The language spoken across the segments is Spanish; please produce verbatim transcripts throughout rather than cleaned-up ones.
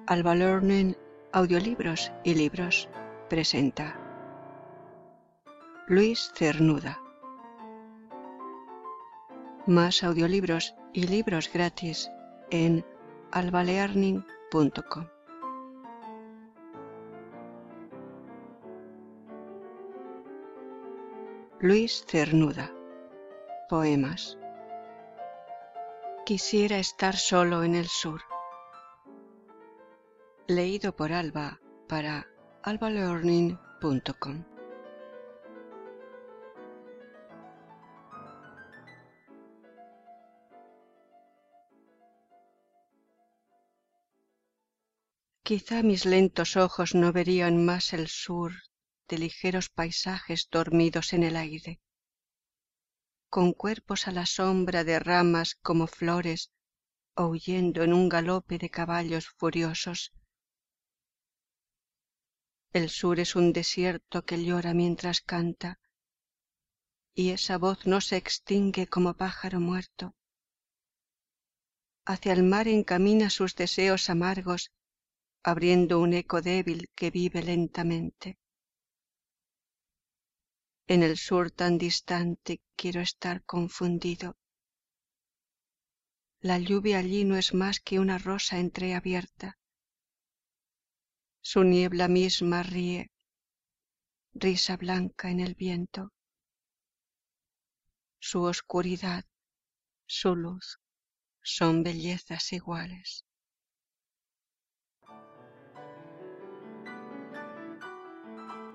Alba Learning Audiolibros y Libros presenta Luis Cernuda. Más audiolibros y libros gratis en alba learning punto com. Luis Cernuda. Poemas. Quisiera estar solo en el sur. Leído por Alba para alba learning punto com. Quizá mis lentos ojos no verían más el sur de ligeros paisajes dormidos en el aire, con cuerpos a la sombra de ramas como flores o huyendo en un galope de caballos furiosos. El sur es un desierto que llora mientras canta, y esa voz no se extingue como pájaro muerto. Hacia el mar encamina sus deseos amargos, abriendo un eco débil que vive lentamente. En el sur tan distante quiero estar confundido. La lluvia allí no es más que una rosa entreabierta. Su niebla misma ríe, risa blanca en el viento. Su oscuridad, su luz, son bellezas iguales.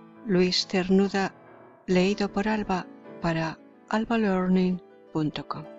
Luis Cernuda, leído por Alba para alba learning punto com.